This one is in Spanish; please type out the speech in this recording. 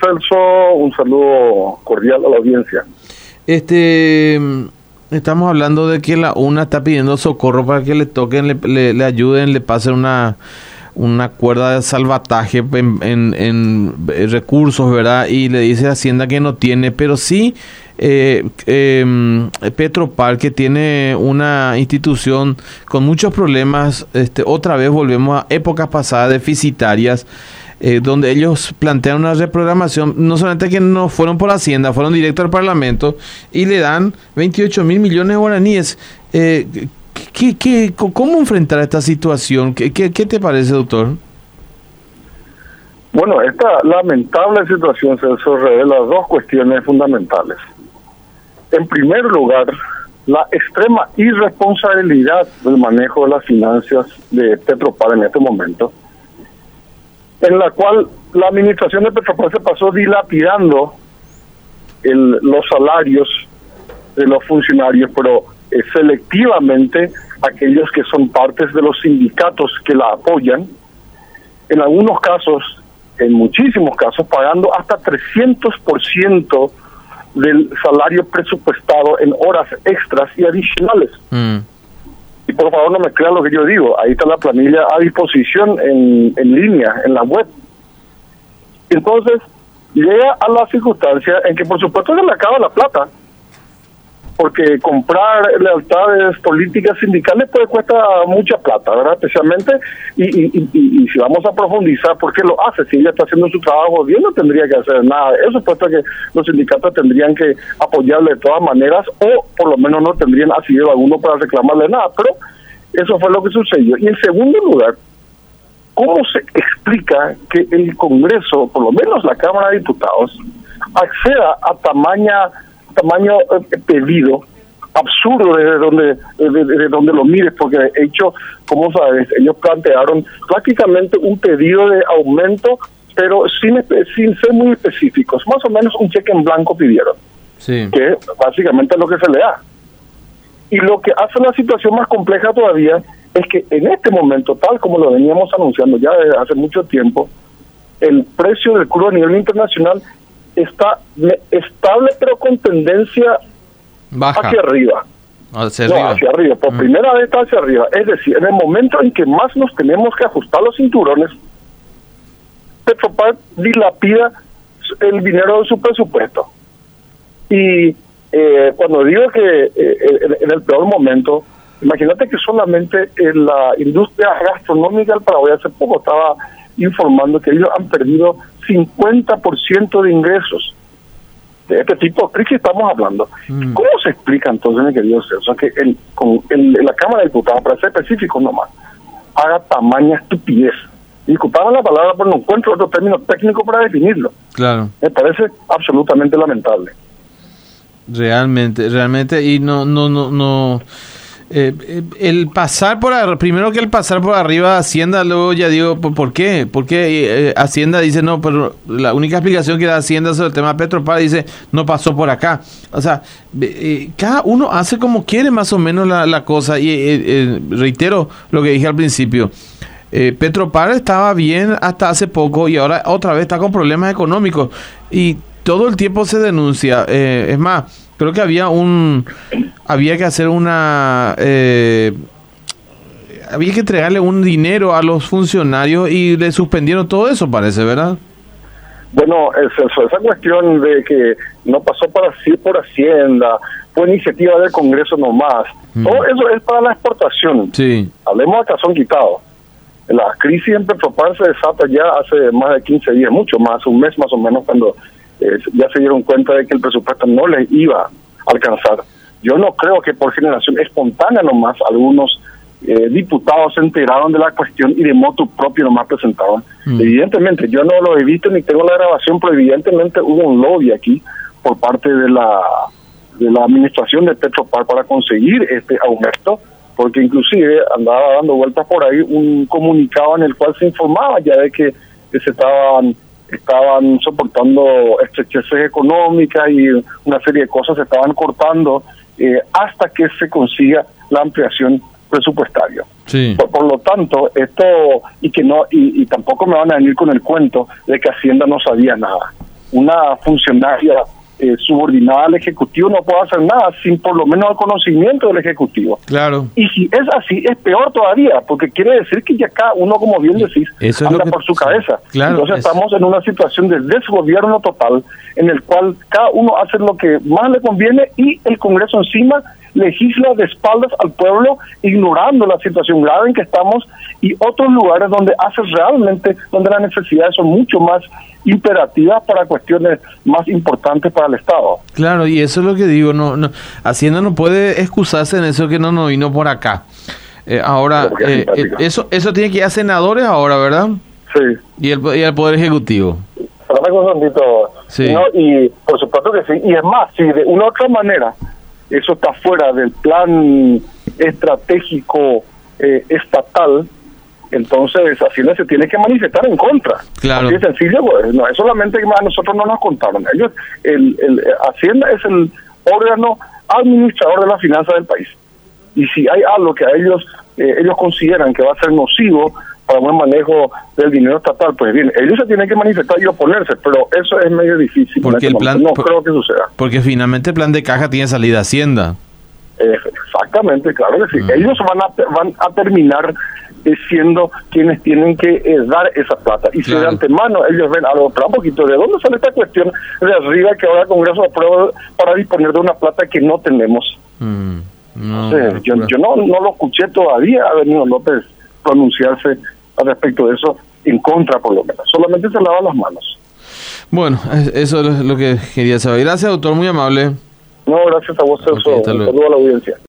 Celso, un saludo cordial a la audiencia. Estamos hablando de que la UNA está pidiendo socorro para que le toquen, le ayuden, le pasen una cuerda de salvataje en recursos, ¿verdad? Y le dice a Hacienda que no tiene, pero sí Petropar, que tiene una institución con muchos problemas. Otra vez volvemos a épocas pasadas deficitarias, donde ellos plantean una reprogramación, no solamente que no fueron por Hacienda, fueron directo al Parlamento y le dan 28 mil millones de guaraníes. ¿Cómo enfrentar esta situación? ¿Qué te parece, doctor? Bueno, esta lamentable situación, Celso, revela dos cuestiones fundamentales. En primer lugar, la extrema irresponsabilidad del manejo de las finanzas de Petropar en este momento, en la cual la administración de Petropar se pasó dilapidando los salarios de los funcionarios, pero selectivamente aquellos que son partes de los sindicatos que la apoyan, en algunos casos, en muchísimos casos, pagando hasta 300% del salario presupuestado en horas extras y adicionales. Y por favor no me crean lo que yo digo, ahí está la planilla a disposición en línea, en la web. Entonces, llega a la circunstancia en que por supuesto se le acaba la plata, porque comprar lealtades políticas sindicales pues cuesta mucha plata, ¿verdad? Especialmente, y si vamos a profundizar, ¿por qué lo hace? Si ella está haciendo su trabajo bien, no tendría que hacer nada de eso, puesto que los sindicatos tendrían que apoyarle de todas maneras, o por lo menos no tendrían asidero alguno para reclamarle nada, pero eso fue lo que sucedió. Y en segundo lugar, ¿cómo se explica que el Congreso, por lo menos la Cámara de Diputados, acceda a tamaño pedido absurdo desde donde lo mires? Porque de hecho, como sabes, ellos plantearon prácticamente un pedido de aumento, pero sin ser muy específicos, más o menos un cheque en blanco pidieron, sí, que básicamente es lo que se le da. Y lo que hace la situación más compleja todavía es que en este momento, tal como lo veníamos anunciando ya desde hace mucho tiempo, el precio del crudo a nivel internacional está estable, pero con tendencia baja, hacia arriba. Hacia arriba. Por primera vez está hacia arriba. Es decir, en el momento en que más nos tenemos que ajustar los cinturones, Petropar dilapida el dinero de su presupuesto. Y cuando digo que en el peor momento, imagínate que solamente en la industria gastronómica del Paraguay hace poco estaba informando que ellos han perdido 50% de ingresos. De este tipo de crisis estamos hablando. ¿Cómo se explica entonces, mi querido Celso, que la Cámara de Diputados, para ser específico nomás, haga tamaña estupidez? Disculpame la palabra, pero no encuentro otro término técnico para definirlo. Claro. Me parece absolutamente lamentable. Realmente, y no. El pasar primero que el pasar por arriba de Hacienda, luego ya digo, ¿por qué? Porque Hacienda dice, no, pero la única explicación que da Hacienda sobre el tema de Petropar dice, no pasó por acá. O sea, cada uno hace como quiere más o menos la cosa, y reitero lo que dije al principio. Petropar estaba bien hasta hace poco y ahora otra vez está con problemas económicos y todo el tiempo se denuncia. Es más, creo que había que hacer había que entregarle un dinero a los funcionarios y le suspendieron todo eso, parece, ¿verdad? Bueno, esa cuestión de que no pasó por Hacienda, fue iniciativa del Congreso nomás, todo eso es para la exportación. Sí. Hablemos de cazón quitado. La crisis en Petropar se desata ya hace más de 15 días, mucho más, un mes más o menos, cuando ya se dieron cuenta de que el presupuesto no les iba a alcanzar. Yo no creo que por generación espontánea nomás algunos diputados se enteraron de la cuestión y de motu propio nomás presentaron. Evidentemente, yo no lo he visto ni tengo la grabación, pero evidentemente hubo un lobby aquí por parte de la administración de Petropar para conseguir este aumento, porque inclusive andaba dando vueltas por ahí un comunicado en el cual se informaba ya de que se estaban soportando estrecheces económicas y una serie de cosas se estaban cortando hasta que se consiga la ampliación presupuestaria. Sí. Por lo tanto, esto, y tampoco me van a venir con el cuento de que Hacienda no sabía nada. una funcionaria subordinada al Ejecutivo no puede hacer nada sin por lo menos el conocimiento del Ejecutivo. Claro. Y si es así, es peor todavía, porque quiere decir que ya cada uno, como bien decís, anda por su cabeza. Claro, entonces estamos en una situación de desgobierno total, en el cual cada uno hace lo que más le conviene y el Congreso encima legisla de espaldas al pueblo, ignorando la situación grave en que estamos, y otros lugares donde donde las necesidades son mucho más imperativas para cuestiones más importantes para el Estado. Claro, y eso es lo que digo, no, Hacienda no puede excusarse en eso que no vino por acá. Ahora, eso tiene que ir a senadores ahora, ¿verdad? Sí. Y el Poder Ejecutivo. Sí. ¿No? Y por supuesto que sí, y es más, si de una u otra manera eso está fuera del plan estratégico estatal, entonces Hacienda se tiene que manifestar en contra. Claro. Así de sencillo, pues, no es solamente que a nosotros no nos contaron. Ellos, Hacienda es el órgano administrador de las finanzas del país. Y si hay algo que a ellos consideran que va a ser nocivo para el buen manejo del dinero estatal, pues bien, ellos se tienen que manifestar y oponerse, pero eso es medio difícil. Porque el plan, no creo que suceda. Porque finalmente el plan de caja tiene salida a Hacienda. Exactamente, claro que sí. Ellos van a terminar siendo quienes tienen que dar esa plata. Y si de antemano ellos ven algo, pero un poquito, ¿de dónde sale esta cuestión de arriba que ahora el Congreso aprueba para disponer de una plata que no tenemos? Yo no lo escuché todavía a Benigno López pronunciarse al respecto de eso, en contra por lo menos. Solamente se lava las manos. Bueno, eso es lo que quería saber. Gracias, doctor, muy amable. No, gracias a vos, Celso. Un saludo a la audiencia.